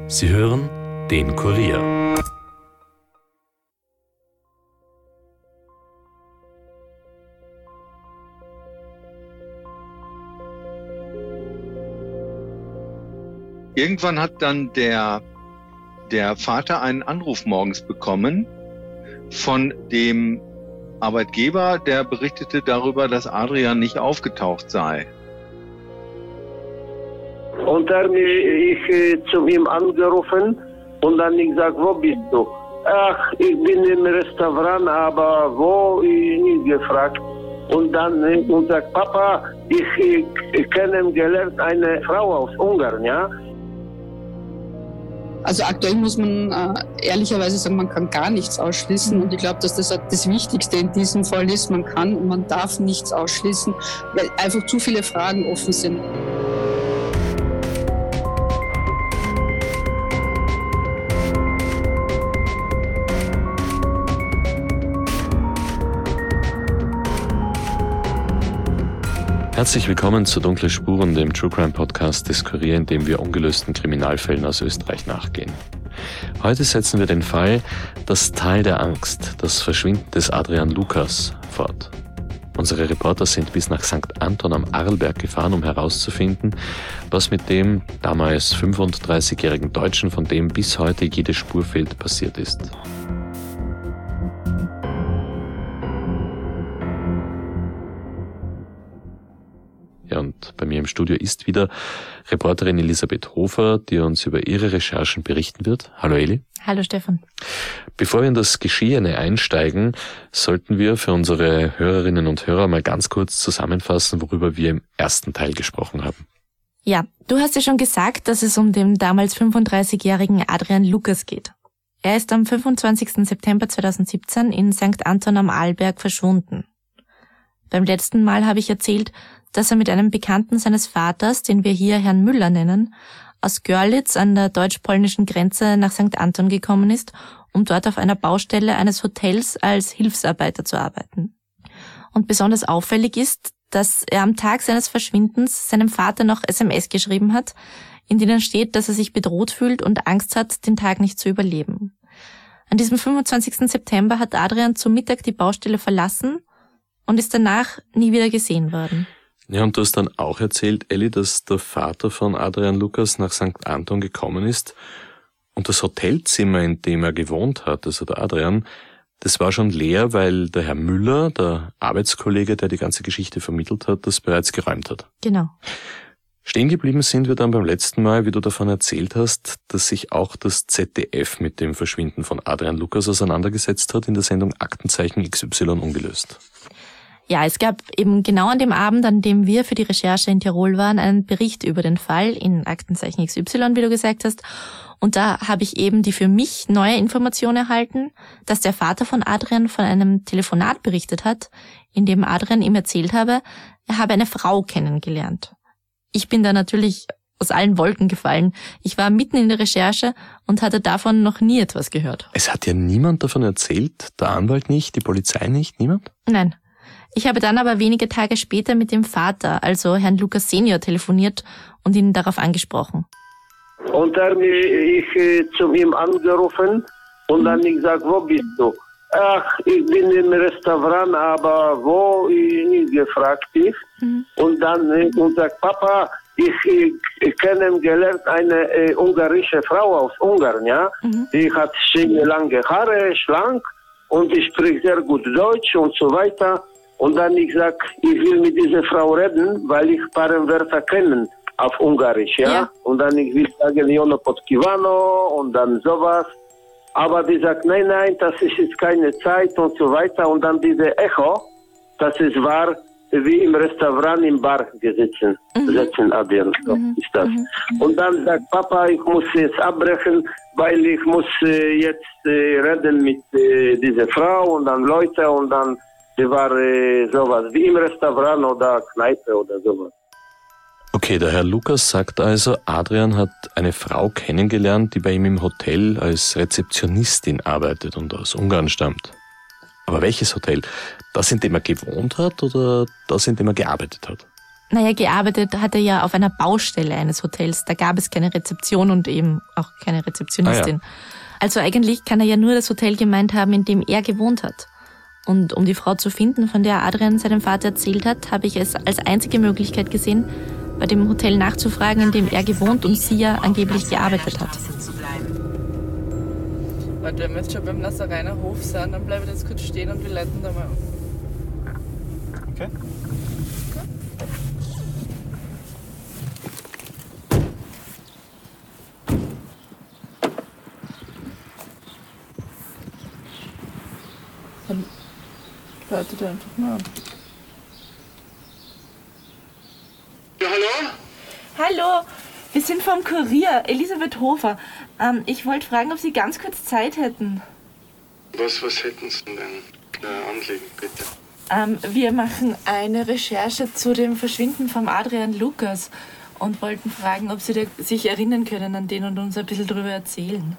Sie hören den Kurier. Irgendwann hat dann der Vater einen Anruf morgens bekommen von dem Arbeitgeber, der berichtete darüber, dass Adrian nicht aufgetaucht sei. Und dann ich zu ihm angerufen und dann ich sag, wo bist du? Ach, ich bin im Restaurant, aber wo, ich nicht gefragt. Und dann und sagt, Papa, ich kennengelernt eine Frau aus Ungarn, ja. Also aktuell muss man ehrlicherweise sagen, man kann gar nichts ausschließen. Und ich glaube, dass das das Wichtigste in diesem Fall ist. Man kann und man darf nichts ausschließen, weil einfach zu viele Fragen offen sind. Herzlich willkommen zu Dunkle Spuren, dem True Crime Podcast des Kurier, in dem wir ungelösten Kriminalfällen aus Österreich nachgehen. Heute setzen wir den Fall Das Tal der Angst, das Verschwinden des Adrian Lukas fort. Unsere Reporter sind bis nach St. Anton am Arlberg gefahren, um herauszufinden, was mit dem damals 35-jährigen Deutschen, von dem bis heute jede Spur fehlt, passiert ist. Ja, und bei mir im Studio ist wieder Reporterin Elisabeth Hofer, die uns über ihre Recherchen berichten wird. Hallo Eli. Hallo Stefan. Bevor wir in das Geschehene einsteigen, sollten wir für unsere Hörerinnen und Hörer mal ganz kurz zusammenfassen, worüber wir im ersten Teil gesprochen haben. Ja, du hast ja schon gesagt, dass es um den damals 35-jährigen Adrian Lukas geht. Er ist am 25. September 2017 in St. Anton am Arlberg verschwunden. Beim letzten Mal habe ich erzählt, dass er mit einem Bekannten seines Vaters, den wir hier Herrn Müller nennen, aus Görlitz an der deutsch-polnischen Grenze nach St. Anton gekommen ist, um dort auf einer Baustelle eines Hotels als Hilfsarbeiter zu arbeiten. Und besonders auffällig ist, dass er am Tag seines Verschwindens seinem Vater noch SMS geschrieben hat, in denen steht, dass er sich bedroht fühlt und Angst hat, den Tag nicht zu überleben. An diesem 25. September hat Adrian zu Mittag die Baustelle verlassen und ist danach nie wieder gesehen worden. Ja, und du hast dann auch erzählt, Elli, dass der Vater von Adrian Lukas nach St. Anton gekommen ist und das Hotelzimmer, in dem er gewohnt hat, also der Adrian, das war schon leer, weil der Herr Müller, der Arbeitskollege, der die ganze Geschichte vermittelt hat, das bereits geräumt hat. Genau. Stehen geblieben sind wir dann beim letzten Mal, wie du davon erzählt hast, dass sich auch das ZDF mit dem Verschwinden von Adrian Lukas auseinandergesetzt hat in der Sendung Aktenzeichen XY ungelöst. Ja, es gab eben genau an dem Abend, an dem wir für die Recherche in Tirol waren, einen Bericht über den Fall in Aktenzeichen XY, wie du gesagt hast. Und da habe ich eben die für mich neue Information erhalten, dass der Vater von Adrian von einem Telefonat berichtet hat, in dem Adrian ihm erzählt habe, er habe eine Frau kennengelernt. Ich bin da natürlich aus allen Wolken gefallen. Ich war mitten in der Recherche und hatte davon noch nie etwas gehört. Es hat ja niemand davon erzählt? Der Anwalt nicht, die Polizei nicht, niemand? Nein. Ich habe dann aber wenige Tage später mit dem Vater, also Herrn Lukas Senior, telefoniert und ihn darauf angesprochen. Und dann ich zu ihm angerufen und dann ich sag, wo bist du? Ach, ich bin im Restaurant, aber wo, ich nicht gefragt ist. Und dann und sagt, Papa, ich kennengelernt eine ungarische Frau aus Ungarn, ja. Die hat schöne lange Haare, schlank und die spricht sehr gut Deutsch und so weiter. Und dann ich sag, ich will mit dieser Frau reden, weil ich ein paar Wörter kenne auf Ungarisch, ja? Und dann ich will sagen, Jono Podkivano und dann sowas. Aber die sagt, nein, das ist jetzt keine Zeit und so weiter. Und dann diese Echo, das ist wahr, wie im Restaurant im Bar sitzen Adrian, ist das. Und dann sagt Papa, ich muss jetzt abbrechen, weil ich muss jetzt reden mit dieser Frau und dann Leute und dann die war sowas wie im Restaurant oder Kneipe oder sowas. Okay, der Herr Lukas sagt also, Adrian hat eine Frau kennengelernt, die bei ihm im Hotel als Rezeptionistin arbeitet und aus Ungarn stammt. Aber welches Hotel? Das, in dem er gewohnt hat oder das, in dem er gearbeitet hat? Naja, gearbeitet hat er ja auf einer Baustelle eines Hotels. Da gab es keine Rezeption und eben auch keine Rezeptionistin. Ah, ja. Also eigentlich kann er ja nur das Hotel gemeint haben, in dem er gewohnt hat. Und um die Frau zu finden, von der Adrian seinem Vater erzählt hat, habe ich es als einzige Möglichkeit gesehen, bei dem Hotel nachzufragen, in dem er gewohnt und sie ja angeblich gearbeitet hat. Warte, wenn wir jetzt schon beim Nassereiner Hof sind, dann bleiben wir jetzt kurz stehen und wir leiten da mal um. Okay. Dann leitet er einfach mal an. Ja, hallo? Hallo, wir sind vom Kurier, Elisabeth Hofer. Ich wollte fragen, ob Sie ganz kurz Zeit hätten. Was hätten Sie denn Anliegen, bitte? Wir machen eine Recherche zu dem Verschwinden von Adrian Lukas und wollten fragen, ob Sie sich erinnern können an den und uns ein bisschen darüber erzählen.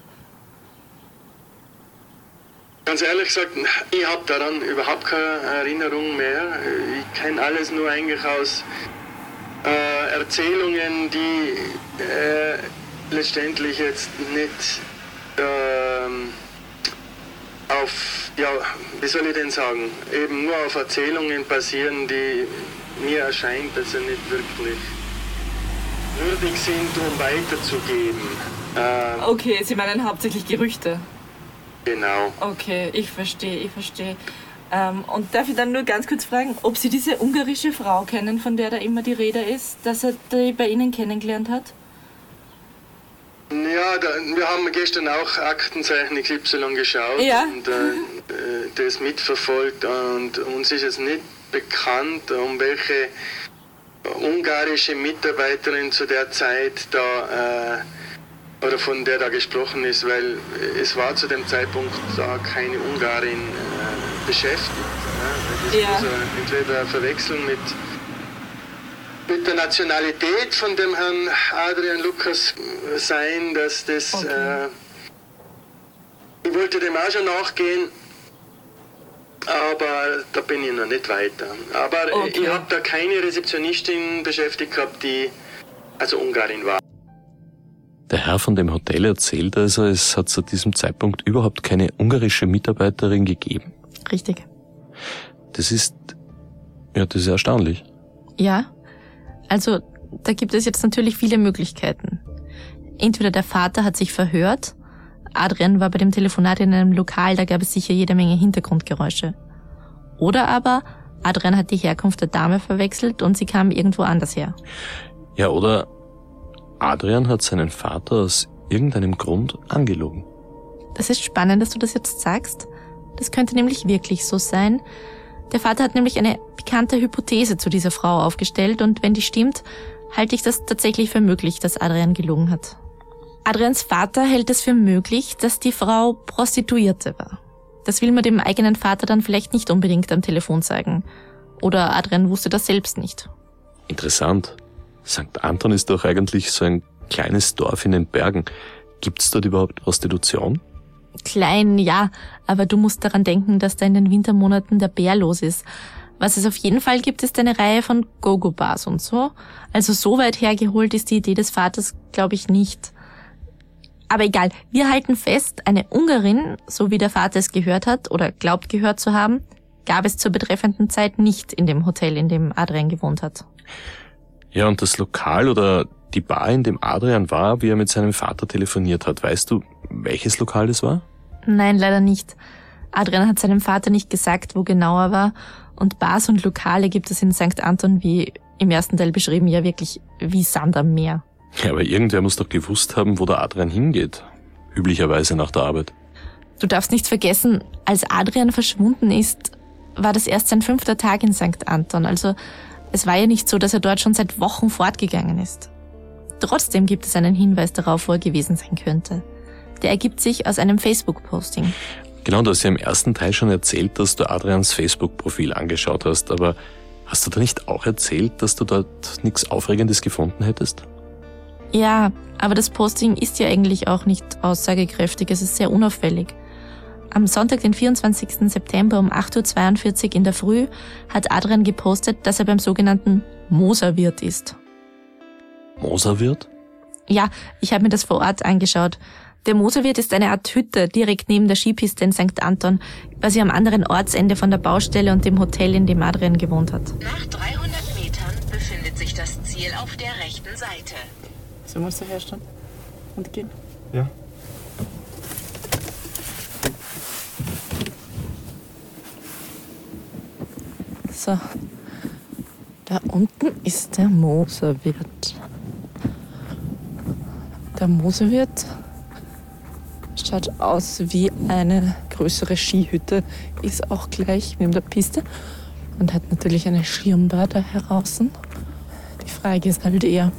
Ganz ehrlich gesagt, ich habe daran überhaupt keine Erinnerung mehr. Ich kenne alles nur eigentlich aus Erzählungen, die letztendlich jetzt nicht auf, ja, wie soll ich denn sagen, eben nur auf Erzählungen basieren, die mir erscheint, dass sie nicht wirklich würdig sind, um weiterzugeben. Okay, Sie meinen hauptsächlich Gerüchte? Genau. Okay, ich verstehe. Und darf ich dann nur ganz kurz fragen, ob Sie diese ungarische Frau kennen, von der da immer die Rede ist, dass er die bei Ihnen kennengelernt hat? Ja, wir haben gestern auch Aktenzeichen XY geschaut und das mitverfolgt und uns ist es nicht bekannt, um welche ungarische Mitarbeiterin zu der Zeit da oder von der da gesprochen ist, weil es war zu dem Zeitpunkt da keine Ungarin beschäftigt. Das muss entweder verwechseln mit der Nationalität von dem Herrn Adrian Lukas sein, dass das... Okay. Ich wollte dem auch schon nachgehen, aber da bin ich noch nicht weiter. Aber ich habe da keine Rezeptionistin beschäftigt gehabt, die also Ungarin war. Der Herr von dem Hotel erzählt also, es hat zu diesem Zeitpunkt überhaupt keine ungarische Mitarbeiterin gegeben. Richtig. Das ist erstaunlich. Ja, also da gibt es jetzt natürlich viele Möglichkeiten. Entweder der Vater hat sich verhört, Adrian war bei dem Telefonat in einem Lokal, da gab es sicher jede Menge Hintergrundgeräusche. Oder aber Adrian hat die Herkunft der Dame verwechselt und sie kam irgendwo anders her. Ja, oder Adrian hat seinen Vater aus irgendeinem Grund angelogen. Das ist spannend, dass du das jetzt sagst. Das könnte nämlich wirklich so sein. Der Vater hat nämlich eine pikante Hypothese zu dieser Frau aufgestellt und wenn die stimmt, halte ich das tatsächlich für möglich, dass Adrian gelogen hat. Adrians Vater hält es für möglich, dass die Frau Prostituierte war. Das will man dem eigenen Vater dann vielleicht nicht unbedingt am Telefon sagen. Oder Adrian wusste das selbst nicht. Interessant. St. Anton ist doch eigentlich so ein kleines Dorf in den Bergen. Gibt's dort überhaupt Prostitution? Klein, ja, aber du musst daran denken, dass da in den Wintermonaten der Bär los ist. Was es auf jeden Fall gibt, ist eine Reihe von Go-Go-Bars und so. Also so weit hergeholt ist die Idee des Vaters, glaube ich, nicht. Aber egal, wir halten fest, eine Ungarin, so wie der Vater es gehört hat oder glaubt gehört zu haben, gab es zur betreffenden Zeit nicht in dem Hotel, in dem Adrian gewohnt hat. Ja, und das Lokal oder die Bar, in dem Adrian war, wie er mit seinem Vater telefoniert hat, weißt du, welches Lokal das war? Nein, leider nicht. Adrian hat seinem Vater nicht gesagt, wo genau er war. Und Bars und Lokale gibt es in St. Anton, wie im ersten Teil beschrieben, ja wirklich wie Sand am Meer. Ja, aber irgendwer muss doch gewusst haben, wo der Adrian hingeht. Üblicherweise nach der Arbeit. Du darfst nicht vergessen, als Adrian verschwunden ist, war das erst sein 5. Tag in St. Anton. Also es war ja nicht so, dass er dort schon seit Wochen fortgegangen ist. Trotzdem gibt es einen Hinweis darauf, wo er gewesen sein könnte. Der ergibt sich aus einem Facebook-Posting. Genau, du hast ja im ersten Teil schon erzählt, dass du Adrians Facebook-Profil angeschaut hast, aber hast du da nicht auch erzählt, dass du dort nichts Aufregendes gefunden hättest? Ja, aber das Posting ist ja eigentlich auch nicht aussagekräftig, es ist sehr unauffällig. Am Sonntag, den 24. September um 8.42 Uhr in der Früh hat Adrian gepostet, dass er beim sogenannten Moserwirt ist. Moserwirt? Ja, ich habe mir das vor Ort angeschaut. Der Moserwirt ist eine Art Hütte direkt neben der Skipiste in St. Anton, quasi am anderen Ortsende von der Baustelle und dem Hotel, in dem Adrian gewohnt hat. Nach 300 Metern befindet sich das Ziel auf der rechten Seite. So musst du herstellen und gehen. Ja. So, da unten ist der Moserwirt. Der Moserwirt schaut aus wie eine größere Skihütte, ist auch gleich neben der Piste und hat natürlich eine Schirmbar da draußen. Die Frage ist halt eher,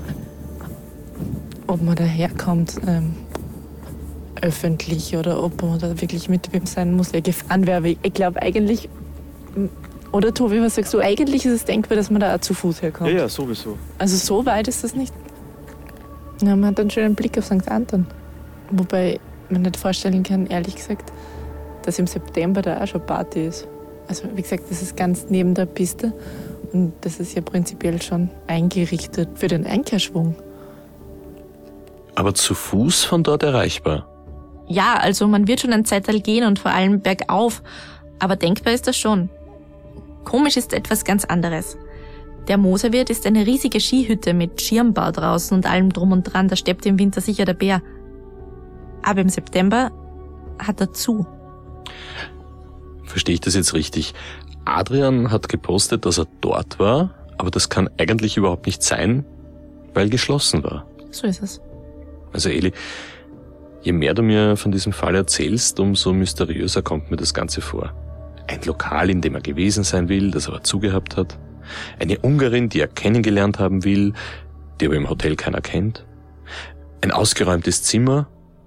ob man daherkommt, öffentlich, oder ob man da wirklich mit wem sein muss, der gefahren wäre. Ich glaube eigentlich, oder Tobi, was sagst du? Eigentlich ist es denkbar, dass man da auch zu Fuß herkommt. Ja, sowieso. Also so weit ist das nicht. Ja, man hat einen schönen Blick auf St. Anton. Wobei man nicht vorstellen kann, ehrlich gesagt, dass im September da auch schon Party ist. Also wie gesagt, das ist ganz neben der Piste und das ist ja prinzipiell schon eingerichtet für den Einkehrschwung. Aber zu Fuß von dort erreichbar? Ja, also man wird schon ein Zeitteil gehen und vor allem bergauf, aber denkbar ist das schon. Komisch ist etwas ganz anderes. Der Moserwirt ist eine riesige Skihütte mit Schirmbau draußen und allem drum und dran, da steppt im Winter sicher der Bär. Aber im September hat er zu. Verstehe ich das jetzt richtig? Adrian hat gepostet, dass er dort war, aber das kann eigentlich überhaupt nicht sein, weil geschlossen war. So ist es. Also Eli, je mehr du mir von diesem Fall erzählst, umso mysteriöser kommt mir das Ganze vor. Ein Lokal, in dem er gewesen sein will, das aber zugehabt hat. Eine Ungarin, die er kennengelernt haben will, die aber im Hotel keiner kennt. Ein ausgeräumtes Zimmer.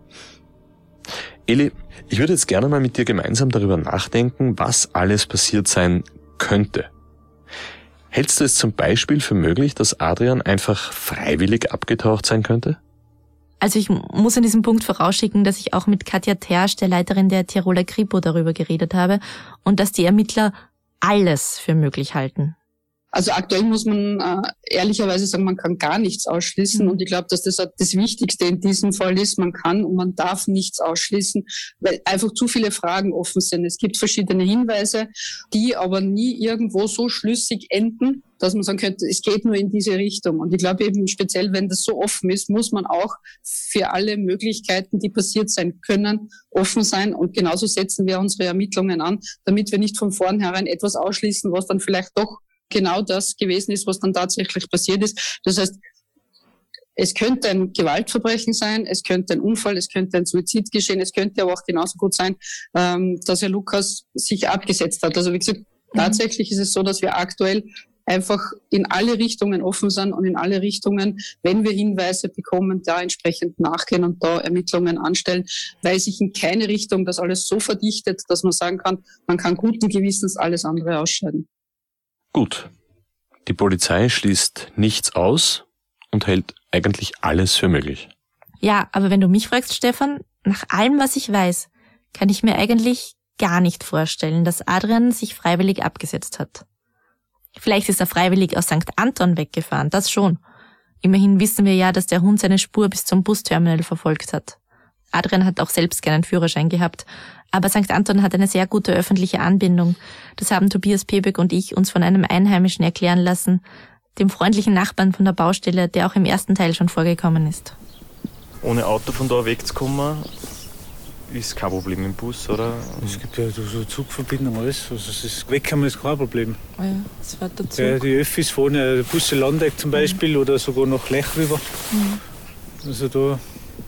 Eli, ich würde jetzt gerne mal mit dir gemeinsam darüber nachdenken, was alles passiert sein könnte. Hältst du es zum Beispiel für möglich, dass Adrian einfach freiwillig abgetaucht sein könnte? Also ich muss an diesem Punkt vorausschicken, dass ich auch mit Katja Tersch, der Leiterin der Tiroler Kripo, darüber geredet habe und dass die Ermittler alles für möglich halten. Also aktuell muss man ehrlicherweise sagen, man kann gar nichts ausschließen. Und ich glaube, dass das das Wichtigste in diesem Fall ist. Man kann und man darf nichts ausschließen, weil einfach zu viele Fragen offen sind. Es gibt verschiedene Hinweise, die aber nie irgendwo so schlüssig enden, dass man sagen könnte, es geht nur in diese Richtung. Und ich glaube eben speziell, wenn das so offen ist, muss man auch für alle Möglichkeiten, die passiert sein können, offen sein. Und genauso setzen wir unsere Ermittlungen an, damit wir nicht von vornherein etwas ausschließen, was dann vielleicht doch genau das gewesen ist, was dann tatsächlich passiert ist. Das heißt, es könnte ein Gewaltverbrechen sein, es könnte ein Unfall, es könnte ein Suizid geschehen, es könnte aber auch genauso gut sein, dass Herr Lukas sich abgesetzt hat. Also wie gesagt, tatsächlich ist es so, dass wir aktuell einfach in alle Richtungen offen sind und in alle Richtungen, wenn wir Hinweise bekommen, da entsprechend nachgehen und da Ermittlungen anstellen, weil sich in keine Richtung das alles so verdichtet, dass man sagen kann, man kann guten Gewissens alles andere ausscheiden. Gut. Die Polizei schließt nichts aus und hält eigentlich alles für möglich. Ja, aber wenn du mich fragst, Stefan, nach allem, was ich weiß, kann ich mir eigentlich gar nicht vorstellen, dass Adrian sich freiwillig abgesetzt hat. Vielleicht ist er freiwillig aus St. Anton weggefahren, das schon. Immerhin wissen wir ja, dass der Hund seine Spur bis zum Busterminal verfolgt hat. Adrian hat auch selbst keinen Führerschein gehabt, aber St. Anton hat eine sehr gute öffentliche Anbindung. Das haben Tobias Pebek und ich uns von einem Einheimischen erklären lassen, dem freundlichen Nachbarn von der Baustelle, der auch im ersten Teil schon vorgekommen ist. Ohne Auto von da wegzukommen, ist kein Problem im Bus, oder? Es gibt ja so Zugverbindungen, alles. Also das Wegkommen ist kein Problem. Oh ja, das fährt dazu. Ja, die Öffis fahren, der Busse Landeck zum Beispiel oder sogar nach Lech rüber. Also da...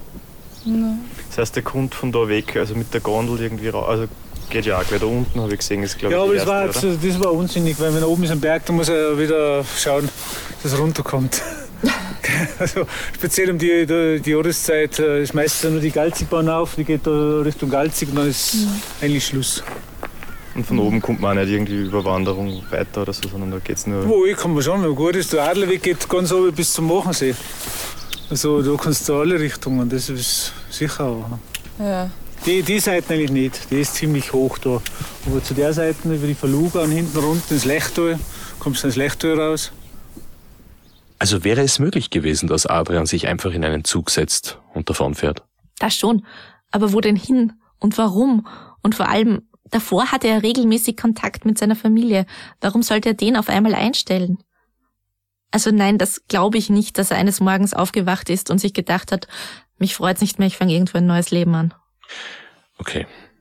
Das heißt, der kommt von da weg, also mit der Gondel irgendwie raus. Also geht ja auch gleich da unten, habe ich gesehen. Ist, glaub ja, aber ich, das war unsinnig, weil wenn er oben ist am Berg, dann muss er wieder schauen, dass er runterkommt. Also speziell um die Jahreszeit ist meistens nur die Galzigbahn auf, die geht da Richtung Galzig und dann ist eigentlich Schluss. Und von oben kommt man auch nicht irgendwie über Wanderung weiter oder so, sondern da geht es nur... Wo ich kann man schon, wenn gut ist, der Adlerweg geht ganz oben bis zum Machensee. Also da kannst du alle Richtungen, das ist sicher auch. Ja. Die Seite eigentlich nicht, die ist ziemlich hoch da. Aber zu der Seite über die Verluga und hinten runter ins Lechtal, kommst du ins Lechtal raus. Also wäre es möglich gewesen, dass Adrian sich einfach in einen Zug setzt und davonfährt? Das schon. Aber wo denn hin? Und warum? Und vor allem, davor hatte er regelmäßig Kontakt mit seiner Familie. Warum sollte er den auf einmal einstellen? Also nein, das glaube ich nicht, dass er eines Morgens aufgewacht ist und sich gedacht hat, mich freut's nicht mehr, ich fange irgendwo ein neues Leben an. Okay.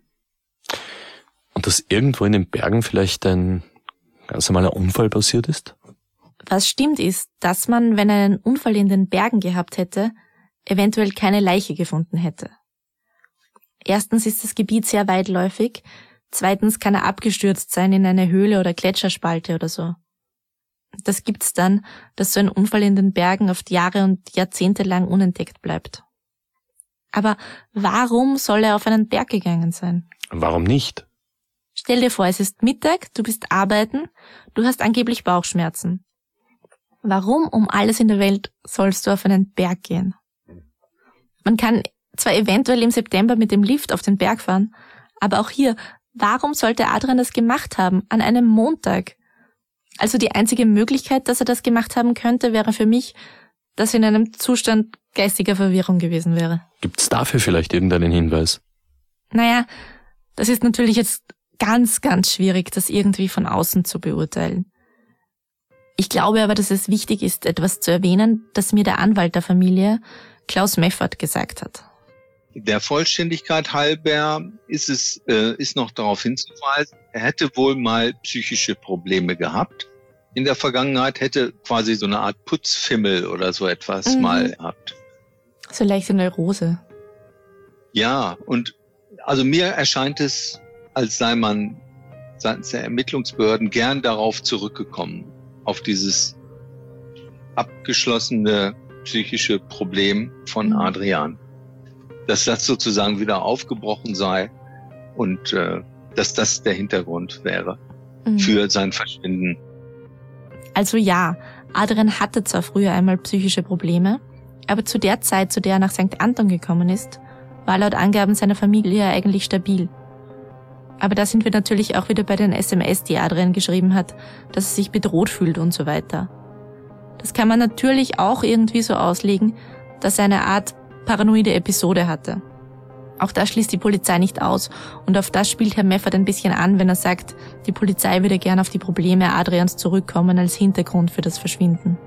Und dass irgendwo in den Bergen vielleicht ein ganz normaler Unfall passiert ist? Was stimmt ist, dass man, wenn er einen Unfall in den Bergen gehabt hätte, eventuell keine Leiche gefunden hätte. Erstens ist das Gebiet sehr weitläufig, zweitens kann er abgestürzt sein in eine Höhle oder Gletscherspalte oder so. Das gibt's dann, dass so ein Unfall in den Bergen oft Jahre und Jahrzehnte lang unentdeckt bleibt. Aber warum soll er auf einen Berg gegangen sein? Warum nicht? Stell dir vor, es ist Mittag, du bist arbeiten, du hast angeblich Bauchschmerzen. Warum um alles in der Welt sollst du auf einen Berg gehen? Man kann zwar eventuell im September mit dem Lift auf den Berg fahren, aber auch hier, warum sollte Adrian das gemacht haben, an einem Montag? Also die einzige Möglichkeit, dass er das gemacht haben könnte, wäre für mich, dass er in einem Zustand geistiger Verwirrung gewesen wäre. Gibt's dafür vielleicht irgendeinen Hinweis? Naja, das ist natürlich jetzt ganz, ganz schwierig, das irgendwie von außen zu beurteilen. Ich glaube aber, dass es wichtig ist, etwas zu erwähnen, das mir der Anwalt der Familie, Klaus Meffert, gesagt hat. Der Vollständigkeit halber ist noch darauf hinzuweisen, er hätte wohl mal psychische Probleme gehabt. In der Vergangenheit hätte quasi so eine Art Putzfimmel oder so etwas mal gehabt. So leichte Neurose. Ja, und also mir erscheint es, als sei man seitens der Ermittlungsbehörden gern darauf zurückgekommen, auf dieses abgeschlossene psychische Problem von Adrian. Dass das sozusagen wieder aufgebrochen sei und dass das der Hintergrund wäre für sein Verschwinden. Also ja, Adrian hatte zwar früher einmal psychische Probleme, aber zu der Zeit, zu der er nach St. Anton gekommen ist, war laut Angaben seiner Familie eigentlich stabil. Aber da sind wir natürlich auch wieder bei den SMS, die Adrian geschrieben hat, dass er sich bedroht fühlt und so weiter. Das kann man natürlich auch irgendwie so auslegen, dass er eine Art paranoide Episode hatte. Auch das schließt die Polizei nicht aus und auf das spielt Herr Meffert ein bisschen an, wenn er sagt, die Polizei würde gern auf die Probleme Adrians zurückkommen als Hintergrund für das Verschwinden.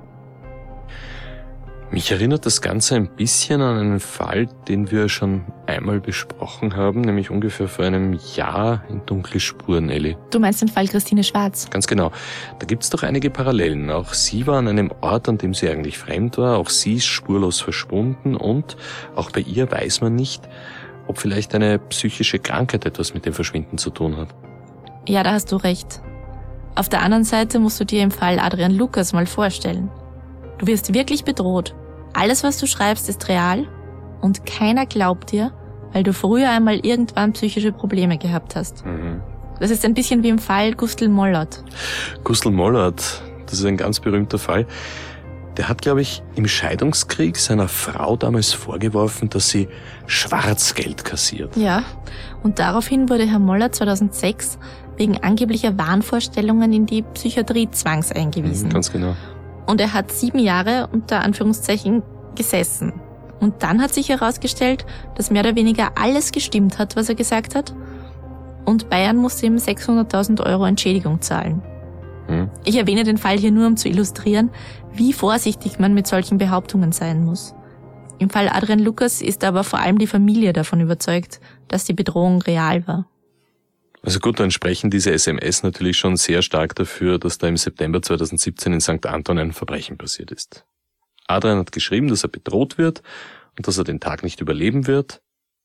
Mich erinnert das Ganze ein bisschen an einen Fall, den wir schon einmal besprochen haben, nämlich ungefähr vor einem Jahr in Dunkle Spuren, Elli. Du meinst den Fall Christine Schwarz? Ganz genau. Da gibt's doch einige Parallelen. Auch sie war an einem Ort, an dem sie eigentlich fremd war. Auch sie ist spurlos verschwunden und auch bei ihr weiß man nicht, ob vielleicht eine psychische Krankheit etwas mit dem Verschwinden zu tun hat. Ja, da hast du recht. Auf der anderen Seite musst du dir im Fall Adrian Lukas mal vorstellen. Du wirst wirklich bedroht. Alles, was du schreibst, ist real und keiner glaubt dir, weil du früher einmal irgendwann psychische Probleme gehabt hast. Das ist ein bisschen wie im Fall Gustl Mollert. Gustl Mollert, das ist ein ganz berühmter Fall. Der hat, glaube ich, im Scheidungskrieg seiner Frau damals vorgeworfen, dass sie Schwarzgeld kassiert. Ja, und daraufhin wurde Herr Mollert 2006 wegen angeblicher Wahnvorstellungen in die Psychiatrie zwangseingewiesen. Ganz genau. Und er hat 7 Jahre unter Anführungszeichen gesessen. Und dann hat sich herausgestellt, dass mehr oder weniger alles gestimmt hat, was er gesagt hat. Und Bayern musste ihm 600.000 € Entschädigung zahlen. Ich erwähne den Fall hier nur, um zu illustrieren, wie vorsichtig man mit solchen Behauptungen sein muss. Im Fall Adrian Lukas ist aber vor allem die Familie davon überzeugt, dass die Bedrohung real war. Also gut, dann sprechen diese SMS natürlich schon sehr stark dafür, dass da im September 2017 in St. Anton ein Verbrechen passiert ist. Adrian hat geschrieben, dass er bedroht wird und dass er den Tag nicht überleben wird.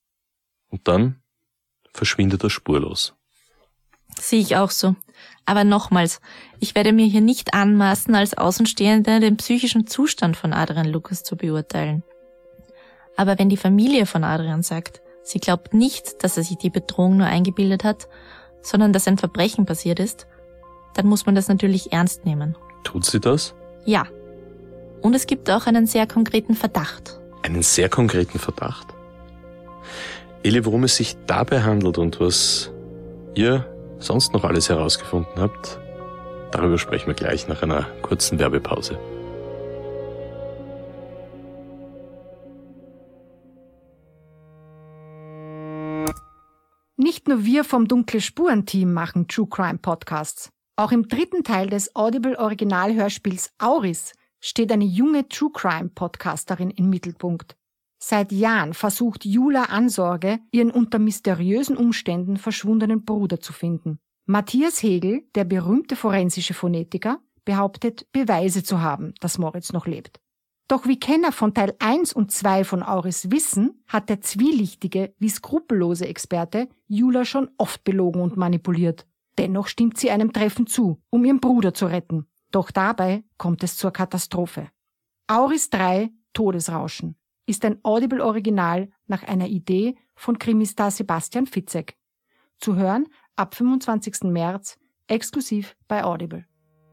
Und dann verschwindet er spurlos. Sehe ich auch so. Aber nochmals, ich werde mir hier nicht anmaßen, als Außenstehende den psychischen Zustand von Adrian Lukas zu beurteilen. Aber wenn die Familie von Adrian sagt, sie glaubt nicht, dass er sich die Bedrohung nur eingebildet hat, sondern dass ein Verbrechen passiert ist, dann muss man das natürlich ernst nehmen. Tut sie das? Ja. Und es gibt auch einen sehr konkreten Verdacht. Einen sehr konkreten Verdacht? Eli, worum es sich dabei handelt und was ihr sonst noch alles herausgefunden habt, darüber sprechen wir gleich nach einer kurzen Werbepause. Nicht nur wir vom Dunkle Spuren-Team machen True Crime Podcasts. Auch im 3. Teil des Audible-Originalhörspiels Auris steht eine junge True Crime Podcasterin im Mittelpunkt. Seit Jahren versucht Jula Ansorge, ihren unter mysteriösen Umständen verschwundenen Bruder zu finden. Matthias Hegel, der berühmte forensische Phonetiker, behauptet, Beweise zu haben, dass Moritz noch lebt. Doch wie Kenner von Teil 1 und 2 von Auris wissen, hat der zwielichtige wie skrupellose Experte Jula schon oft belogen und manipuliert. Dennoch stimmt sie einem Treffen zu, um ihren Bruder zu retten. Doch dabei kommt es zur Katastrophe. Auris 3, Todesrauschen, ist ein Audible-Original nach einer Idee von Krimistar Sebastian Fitzek. Zu hören ab 25. März, exklusiv bei Audible.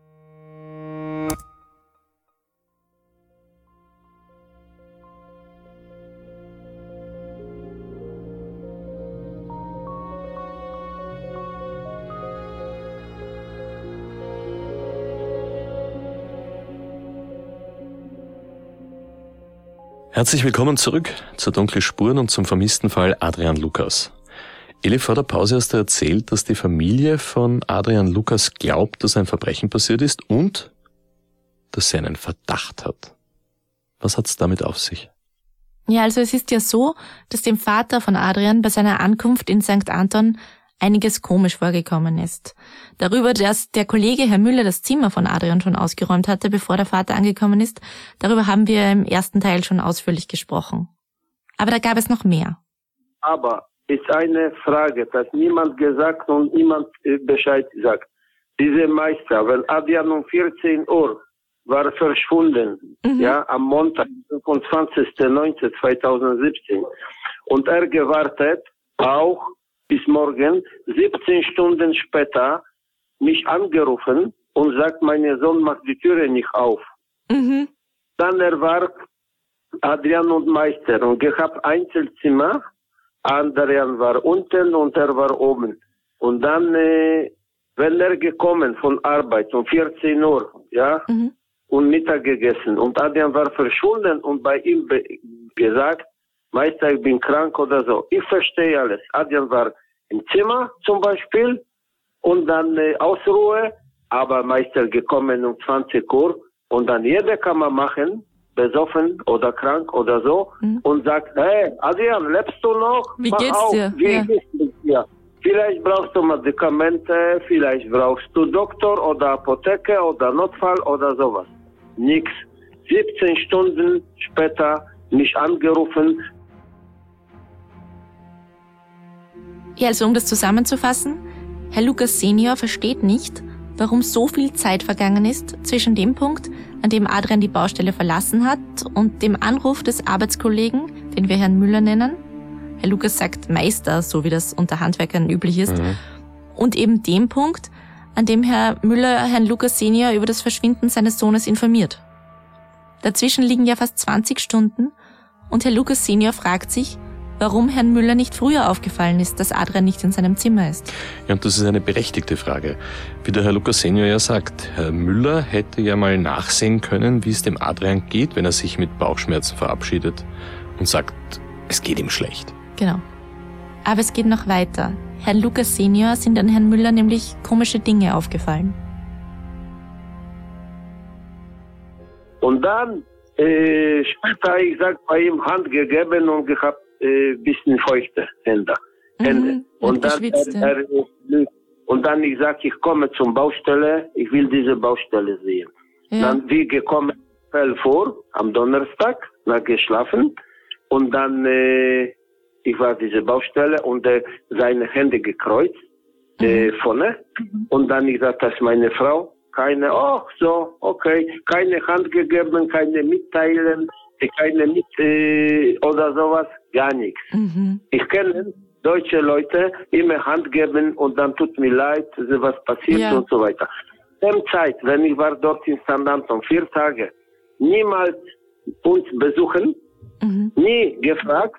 Herzlich willkommen zurück zur Dunkle Spuren und zum vermissten Fall Adrian Lukas. Eli, vor der Pause hast du erzählt, dass die Familie von Adrian Lukas glaubt, dass ein Verbrechen passiert ist und dass sie einen Verdacht hat. Was hat's damit auf sich? Ja, also es ist ja so, dass dem Vater von Adrian bei seiner Ankunft in St. Anton einiges komisch vorgekommen ist. Darüber, dass der Kollege Herr Müller das Zimmer von Adrian schon ausgeräumt hatte, bevor der Vater angekommen ist, darüber haben wir im ersten Teil schon ausführlich gesprochen. Aber da gab es noch mehr. Aber ist eine Frage, dass niemand gesagt und niemand Bescheid sagt. Diese Meister, wenn Adrian um 14 Uhr war verschwunden, ja, am Montag, 25.09.2017, und er gewartet, auch bis morgen, 17 Stunden später, mich angerufen und sagt, mein Sohn macht die Türe nicht auf. Dann war Adrian und Meister und gehabt Einzelzimmer, Adrian war unten und er war oben. Und dann, wenn er gekommen von Arbeit um 14 Uhr, ja, und Mittag gegessen und Adrian war verschwunden und bei ihm gesagt, Meister, ich bin krank oder so. Ich verstehe alles. Adrian war im Zimmer zum Beispiel und dann Ausruhe, aber Meister gekommen um 20 Uhr und dann jeder kann man machen, besoffen oder krank oder so und sagt, hey, Adrian, lebst du noch? Wie geht's dir? Wie geht's dir? Vielleicht brauchst du Medikamente, vielleicht brauchst du Doktor oder Apotheke oder Notfall oder sowas. Nix. 17 Stunden später mich angerufen. Ja, also um das zusammenzufassen, Herr Lukas Senior versteht nicht, warum so viel Zeit vergangen ist zwischen dem Punkt, an dem Adrian die Baustelle verlassen hat und dem Anruf des Arbeitskollegen, den wir Herrn Müller nennen. Herr Lukas sagt Meister, so wie das unter Handwerkern üblich ist. Und eben dem Punkt, an dem Herr Müller Herrn Lukas Senior über das Verschwinden seines Sohnes informiert. Dazwischen liegen ja fast 20 Stunden und Herr Lukas Senior fragt sich, warum Herrn Müller nicht früher aufgefallen ist, dass Adrian nicht in seinem Zimmer ist. Ja, und das ist eine berechtigte Frage. Wie der Herr Lukas Senior ja sagt, Herr Müller hätte ja mal nachsehen können, wie es dem Adrian geht, wenn er sich mit Bauchschmerzen verabschiedet und sagt, es geht ihm schlecht. Genau. Aber es geht noch weiter. Herrn Lukas Senior sind an Herrn Müller nämlich komische Dinge aufgefallen. Und dann später, ich sag, bei ihm Hand gegeben und gehabt bisschen feuchte Hände. Und dann und dann ich sag, ich komme zum Baustelle, ich will diese Baustelle sehen. Dann wir gekommen 12 Uhr am Donnerstag, geschlafen und dann ich war diese Baustelle und seine Hände gekreuzt vorne und dann ich sag, das ist meine Frau, keine, keine Hand gegeben, keine Mitteilen, keine oder sowas, gar nichts. Ich kenne deutsche Leute, immer Hand geben und dann tut mir leid, was passiert und so weiter. In der Zeit, wenn ich war dort in St. Anton 4 Tage, niemals uns besuchen, nie gefragt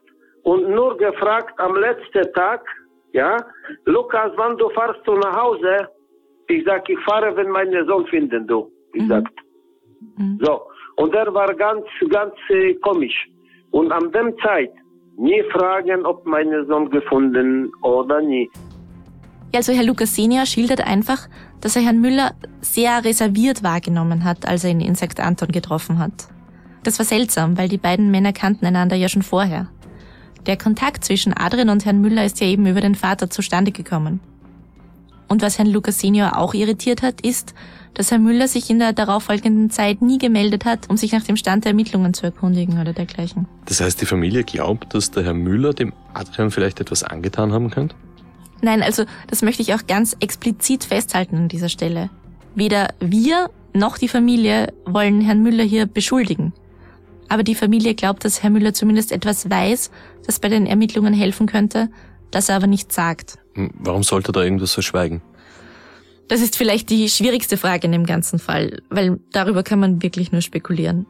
und nur gefragt am letzten Tag, ja, Lukas, wann du fahrst du nach Hause? Ich sag, ich fahre, wenn meine Sohn finden, du. Ich sag. So. Und er war ganz komisch. Und an dem Zeit nie fragen, ob meine Sohn gefunden oder nie. Also Herr Lukas Senior schildert einfach, dass er Herrn Müller sehr reserviert wahrgenommen hat, als er ihn in St. Anton getroffen hat. Das war seltsam, weil die beiden Männer kannten einander ja schon vorher. Der Kontakt zwischen Adrian und Herrn Müller ist ja eben über den Vater zustande gekommen. Und was Herrn Lukas Senior auch irritiert hat, ist, dass Herr Müller sich in der darauffolgenden Zeit nie gemeldet hat, um sich nach dem Stand der Ermittlungen zu erkundigen oder dergleichen. Das heißt, die Familie glaubt, dass der Herr Müller dem Adrian vielleicht etwas angetan haben könnte? Nein, also das möchte ich auch ganz explizit festhalten an dieser Stelle. Weder wir noch die Familie wollen Herrn Müller hier beschuldigen. Aber die Familie glaubt, dass Herr Müller zumindest etwas weiß, das bei den Ermittlungen helfen könnte, das er aber nicht sagt. Warum sollte er da irgendwas verschweigen? Das ist vielleicht die schwierigste Frage in dem ganzen Fall, weil darüber kann man wirklich nur spekulieren.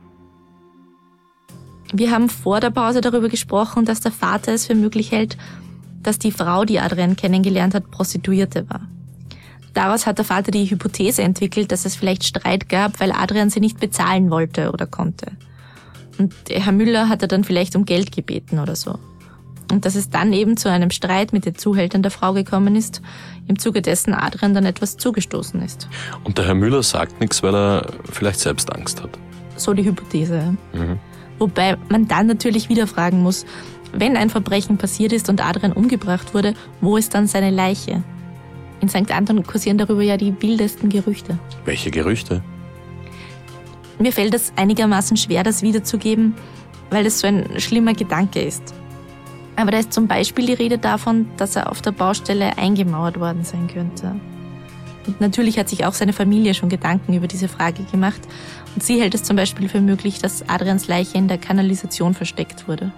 Wir haben vor der Pause darüber gesprochen, dass der Vater es für möglich hält, dass die Frau, die Adrian kennengelernt hat, Prostituierte war. Daraus hat der Vater die Hypothese entwickelt, dass es vielleicht Streit gab, weil Adrian sie nicht bezahlen wollte oder konnte. Und Herr Müller hat er dann vielleicht um Geld gebeten oder so. Und dass es dann eben zu einem Streit mit den Zuhältern der Frau gekommen ist, im Zuge dessen Adrian dann etwas zugestoßen ist. Und der Herr Müller sagt nichts, weil er vielleicht selbst Angst hat. So die Hypothese. Wobei man dann natürlich wieder fragen muss, wenn ein Verbrechen passiert ist und Adrian umgebracht wurde, wo ist dann seine Leiche? In St. Anton kursieren darüber ja die wildesten Gerüchte. Welche Gerüchte? Mir fällt es einigermaßen schwer, das wiederzugeben, weil es so ein schlimmer Gedanke ist. Aber da ist zum Beispiel die Rede davon, dass er auf der Baustelle eingemauert worden sein könnte. Und natürlich hat sich auch seine Familie schon Gedanken über diese Frage gemacht. Und sie hält es zum Beispiel für möglich, dass Adrians Leiche in der Kanalisation versteckt wurde.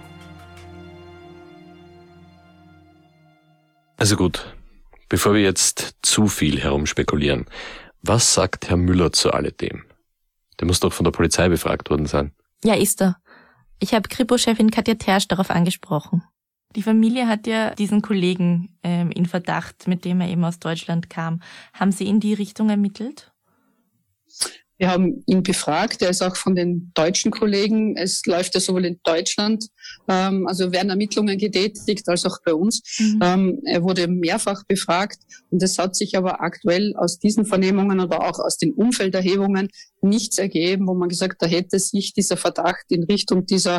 Also gut, bevor wir jetzt zu viel herumspekulieren, was sagt Herr Müller zu alledem? Der muss doch von der Polizei befragt worden sein. Ja, ist er. Ich habe Kripo-Chefin Katja Tersch darauf angesprochen. Die Familie hat ja diesen Kollegen in Verdacht, mit dem er eben aus Deutschland kam. Haben Sie in die Richtung ermittelt? Wir haben ihn befragt, er ist auch von den deutschen Kollegen, es läuft ja sowohl in Deutschland, also werden Ermittlungen getätigt, als auch bei uns. Er wurde mehrfach befragt und es hat sich aber aktuell aus diesen Vernehmungen oder auch aus den Umfelderhebungen nichts ergeben, wo man gesagt, da hätte sich dieser Verdacht in Richtung dieser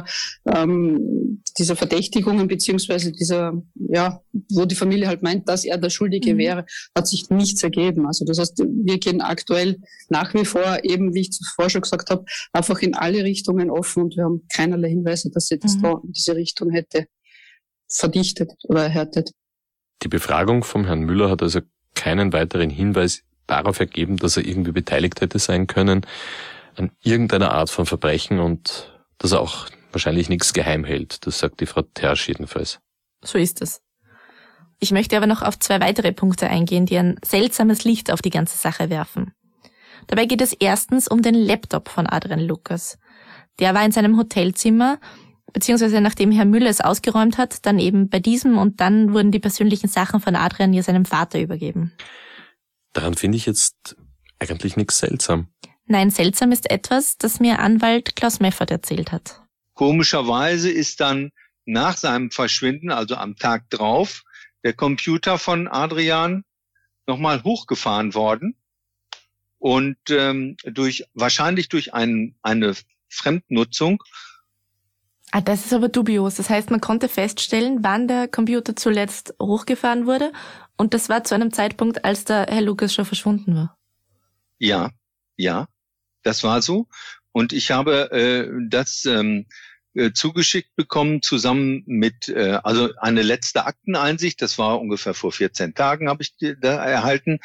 Verdächtigungen beziehungsweise dieser, ja, wo die Familie halt meint, dass er der Schuldige wäre, hat sich nichts ergeben. Also das heißt, wir gehen aktuell nach wie vor eben, wie ich zuvor schon gesagt habe, einfach in alle Richtungen offen und wir haben keinerlei Hinweise, dass sie das da in diese Richtung hätte verdichtet oder erhärtet. Die Befragung vom Herrn Müller hat also keinen weiteren Hinweis darauf ergeben, dass er irgendwie beteiligt hätte sein können an irgendeiner Art von Verbrechen und dass er auch wahrscheinlich nichts geheim hält. Das sagt die Frau Tersch jedenfalls. So ist es. Ich möchte aber noch auf 2 weitere Punkte eingehen, die ein seltsames Licht auf die ganze Sache werfen. Dabei geht es erstens um den Laptop von Adrian Lukas. Der war in seinem Hotelzimmer, beziehungsweise nachdem Herr Müller es ausgeräumt hat, dann eben bei diesem und dann wurden die persönlichen Sachen von Adrian ja seinem Vater übergeben. Daran finde ich jetzt eigentlich nichts seltsam. Nein, seltsam ist etwas, das mir Anwalt Klaus Meffert erzählt hat. Komischerweise ist dann nach seinem Verschwinden, also am Tag drauf, der Computer von Adrian nochmal hochgefahren worden und wahrscheinlich durch eine Fremdnutzung. Ah, das ist aber dubios. Das heißt, man konnte feststellen, wann der Computer zuletzt hochgefahren wurde und das war zu einem Zeitpunkt, als der Herr Lukas schon verschwunden war. Ja, das war so. Und ich habe das zugeschickt bekommen, zusammen mit, also eine letzte Akteneinsicht, das war ungefähr vor 14 Tagen, habe ich da erhalten.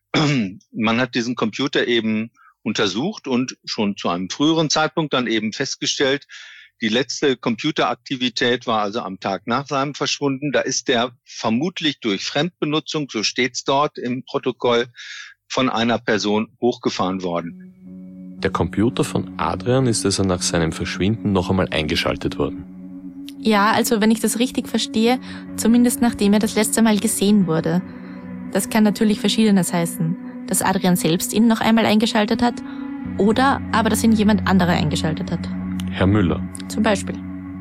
Man hat diesen Computer eben untersucht und schon zu einem früheren Zeitpunkt dann eben festgestellt, die letzte Computeraktivität war also am Tag nach seinem Verschwunden. Da ist der vermutlich durch Fremdbenutzung, so steht's dort im Protokoll, von einer Person hochgefahren worden. Der Computer von Adrian ist also nach seinem Verschwinden noch einmal eingeschaltet worden. Ja, also wenn ich das richtig verstehe, zumindest nachdem er das letzte Mal gesehen wurde. Das kann natürlich Verschiedenes heißen. Dass Adrian selbst ihn noch einmal eingeschaltet hat oder aber, dass ihn jemand anderer eingeschaltet hat. Herr Müller. Zum Beispiel.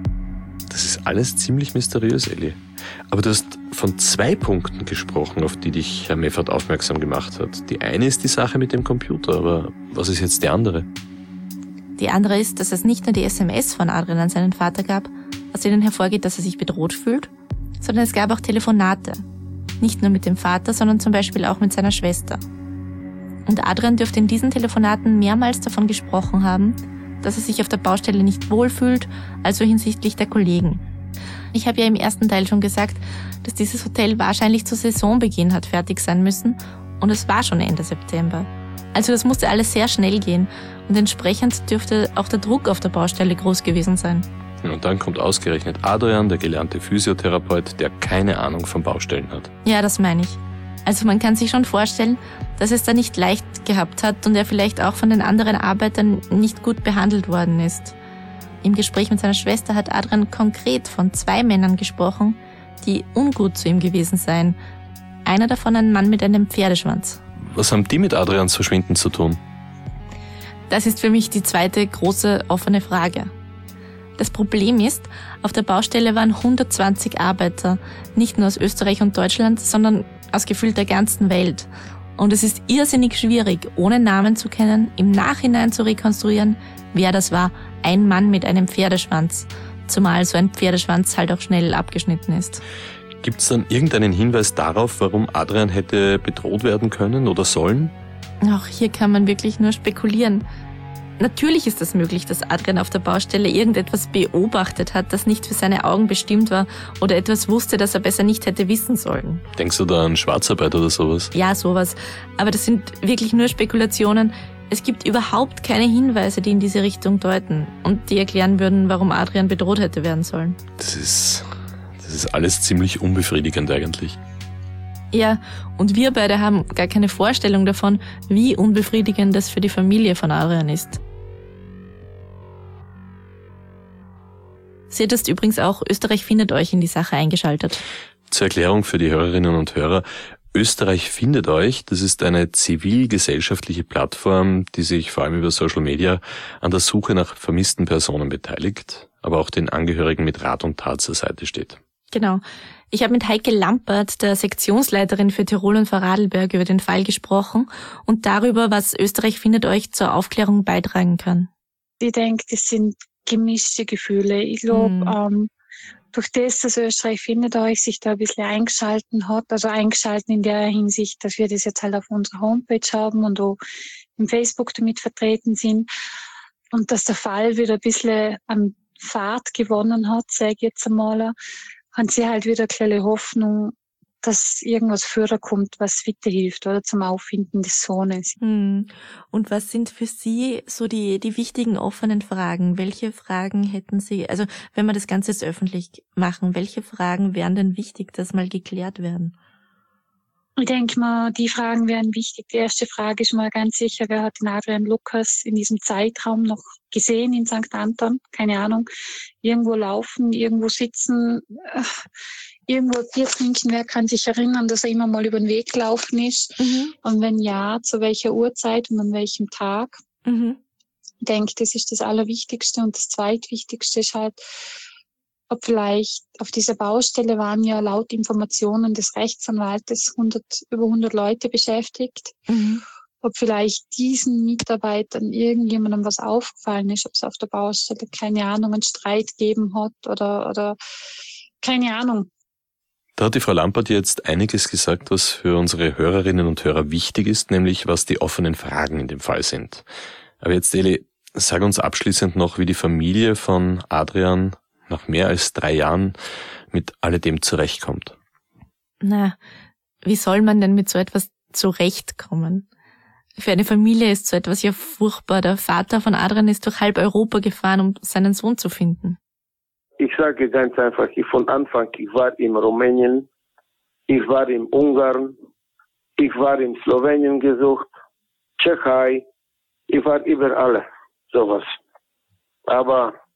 Das ist alles ziemlich mysteriös, Elli. Aber du hast von 2 Punkten gesprochen, auf die dich Herr Meffert aufmerksam gemacht hat. Die eine ist die Sache mit dem Computer, aber was ist jetzt die andere? Die andere ist, dass es nicht nur die SMS von Adrian an seinen Vater gab, aus denen hervorgeht, dass er sich bedroht fühlt, sondern es gab auch Telefonate. Nicht nur mit dem Vater, sondern zum Beispiel auch mit seiner Schwester. Und Adrian dürfte in diesen Telefonaten mehrmals davon gesprochen haben, dass er sich auf der Baustelle nicht wohlfühlt, also hinsichtlich der Kollegen. Ich habe ja im ersten Teil schon gesagt, dass dieses Hotel wahrscheinlich zu Saisonbeginn hat fertig sein müssen und es war schon Ende September. Also das musste alles sehr schnell gehen und entsprechend dürfte auch der Druck auf der Baustelle groß gewesen sein. Und dann kommt ausgerechnet Adrian, der gelernte Physiotherapeut, der keine Ahnung von Baustellen hat. Ja, das meine ich. Also man kann sich schon vorstellen, dass es da nicht leicht gehabt hat und er vielleicht auch von den anderen Arbeitern nicht gut behandelt worden ist. Im Gespräch mit seiner Schwester hat Adrian konkret von 2 Männern gesprochen, die ungut zu ihm gewesen seien. Einer davon ein Mann mit einem Pferdeschwanz. Was haben die mit Adrians Verschwinden zu tun? Das ist für mich die zweite große offene Frage. Das Problem ist, auf der Baustelle waren 120 Arbeiter, nicht nur aus Österreich und Deutschland, sondern aus gefühlt der ganzen Welt. Und es ist irrsinnig schwierig, ohne Namen zu kennen, im Nachhinein zu rekonstruieren, wer das war. Ein Mann mit einem Pferdeschwanz. Zumal so ein Pferdeschwanz halt auch schnell abgeschnitten ist. Gibt es dann irgendeinen Hinweis darauf, warum Adrian hätte bedroht werden können oder sollen? Auch hier kann man wirklich nur spekulieren. Natürlich ist es möglich, dass Adrian auf der Baustelle irgendetwas beobachtet hat, das nicht für seine Augen bestimmt war oder etwas wusste, das er besser nicht hätte wissen sollen. Denkst du da an Schwarzarbeit oder sowas? Ja, sowas. Aber das sind wirklich nur Spekulationen. Es gibt überhaupt keine Hinweise, die in diese Richtung deuten und die erklären würden, warum Adrian bedroht hätte werden sollen. Das ist alles ziemlich unbefriedigend eigentlich. Ja, und wir beide haben gar keine Vorstellung davon, wie unbefriedigend das für die Familie von Adrian ist. Sie hat jetzt übrigens auch Österreich findet euch in die Sache eingeschaltet. Zur Erklärung für die Hörerinnen und Hörer. Österreich findet euch, das ist eine zivilgesellschaftliche Plattform, die sich vor allem über Social Media an der Suche nach vermissten Personen beteiligt, aber auch den Angehörigen mit Rat und Tat zur Seite steht. Genau. Ich habe mit Heike Lampert, der Sektionsleiterin für Tirol und Vorarlberg, über den Fall gesprochen und darüber, was Österreich findet euch zur Aufklärung beitragen kann. Ich denke, das sind gemischte Gefühle. Ich glaube, durch das, dass Österreich findet euch sich da ein bisschen eingeschalten hat, also eingeschalten in der Hinsicht, dass wir das jetzt halt auf unserer Homepage haben und auch im Facebook damit vertreten sind und dass der Fall wieder ein bisschen an Fahrt gewonnen hat, sage ich jetzt einmal, haben sie halt wieder eine kleine Hoffnung, dass irgendwas vorkommt, was weiterhilft oder zum Auffinden des Sohnes. Und was sind für Sie so die wichtigen offenen Fragen? Welche Fragen hätten Sie, also wenn wir das Ganze jetzt öffentlich machen, welche Fragen wären denn wichtig, dass mal geklärt werden? Ich denke mal, die Fragen wären wichtig. Die erste Frage ist mal ganz sicher, wer hat den Adrian Lukas in diesem Zeitraum noch gesehen in St. Anton? Keine Ahnung. Irgendwo laufen, irgendwo sitzen, irgendwo Bier trinken. Wer kann sich erinnern, dass er immer mal über den Weg gelaufen ist? Und wenn ja, zu welcher Uhrzeit und an welchem Tag? Ich denke, das ist das Allerwichtigste. Und das Zweitwichtigste ist halt, ob vielleicht auf dieser Baustelle waren ja laut Informationen des Rechtsanwaltes über 100 Leute beschäftigt. Ob vielleicht diesen Mitarbeitern irgendjemandem was aufgefallen ist, ob es auf der Baustelle, keine Ahnung, einen Streit gegeben hat oder keine Ahnung. Da hat die Frau Lampert jetzt einiges gesagt, was für unsere Hörerinnen und Hörer wichtig ist, nämlich was die offenen Fragen in dem Fall sind. Aber jetzt, Eli, sag uns abschließend noch, wie die Familie von Adrian nach mehr als 3 Jahren mit alledem zurechtkommt. Na, wie soll man denn mit so etwas zurechtkommen? Für eine Familie ist so etwas ja furchtbar. Der Vater von Adrian ist durch halb Europa gefahren, um seinen Sohn zu finden. Ich sage ganz einfach, von Anfang, ich war in Rumänien, ich war in Ungarn, ich war in Slowenien gesucht, Tschechei, ich war überall sowas. Aber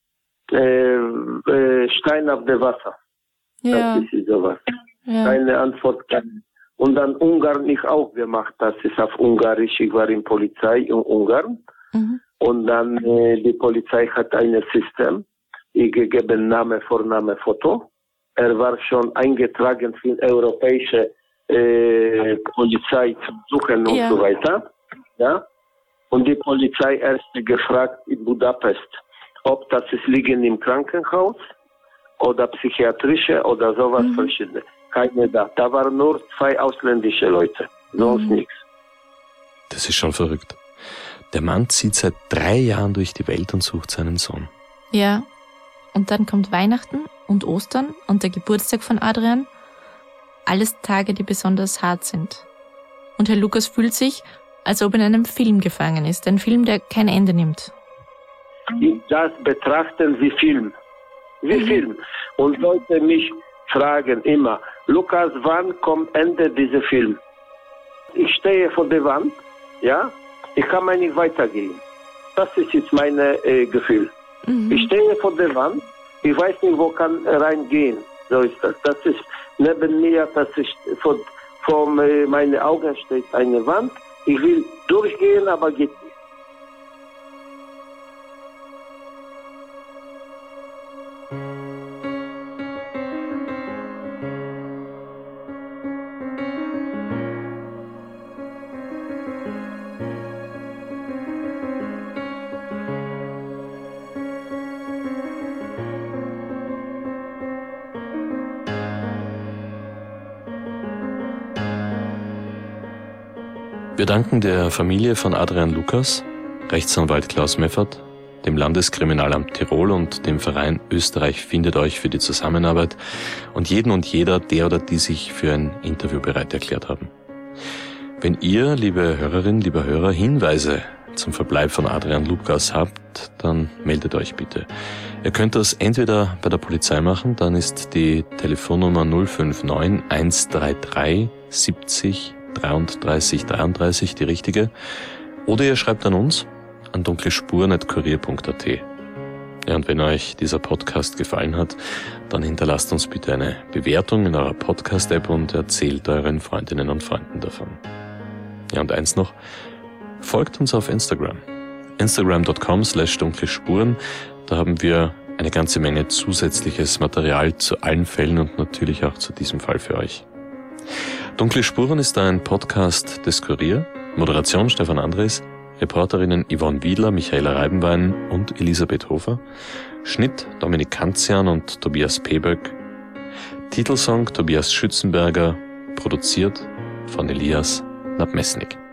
Stein auf dem Wasser. Ja. Das ist sowas. Ja. Keine Antwort. Und dann Ungarn ich auch gemacht. Das ist auf Ungarisch. Ich war in Polizei in Ungarn. Mhm. Und dann die Polizei hat ein System. Ich gebe Name, Vorname, Foto. Er war schon eingetragen für europäische Polizei zu suchen und so weiter. Ja. Und die Polizei erst gefragt in Budapest, ob das ist liegen im Krankenhaus oder psychiatrische oder sowas verschiedene. Keine da. Da waren nur 2 ausländische Leute. Sonst nichts. Das ist schon verrückt. Der Mann zieht seit 3 Jahren durch die Welt und sucht seinen Sohn. Ja. Und dann kommt Weihnachten und Ostern und der Geburtstag von Adrian. Alles Tage, die besonders hart sind. Und Herr Lukas fühlt sich, als ob er in einem Film gefangen ist. Ein Film, der kein Ende nimmt. Das betrachten wie Film. Wie Film. Und Leute mich fragen immer, Lukas, wann kommt Ende dieser Film? Ich stehe vor der Wand, ja, ich kann mir nicht weitergehen. Das ist jetzt mein Gefühl. Ich stehe vor der Wand, ich weiß nicht, wo kann reingehen. So ist das. Das ist neben mir, das ist vor meinen Augen steht eine Wand. Ich will durchgehen, aber geht nicht. Wir danken der Familie von Adrian Lukas, Rechtsanwalt Klaus Meffert, dem Landeskriminalamt Tirol und dem Verein Österreich findet euch für die Zusammenarbeit und jeden und jeder, der oder die sich für ein Interview bereit erklärt haben. Wenn ihr, liebe Hörerinnen, lieber Hörer, Hinweise zum Verbleib von Adrian Lukas habt, dann meldet euch bitte. Ihr könnt das entweder bei der Polizei machen, dann ist die Telefonnummer 059 133 70 33 33 die richtige. Oder ihr schreibt an uns an dunklespuren@kurier.at. Ja, und wenn euch dieser Podcast gefallen hat, dann hinterlasst uns bitte eine Bewertung in eurer Podcast-App und erzählt euren Freundinnen und Freunden davon. Ja, und eins noch, folgt uns auf Instagram. Instagram.com/dunklespuren. Da haben wir eine ganze Menge zusätzliches Material zu allen Fällen und natürlich auch zu diesem Fall für euch. Dunkle Spuren ist ein Podcast des Kurier. Moderation Stefan Andres, Reporterinnen Yvonne Wiedler, Michaela Reibenwein und Elisabeth Hofer. Schnitt Dominik Kanzian und Tobias Peböck. Titelsong Tobias Schützenberger, produziert von Elias Nabmesnik.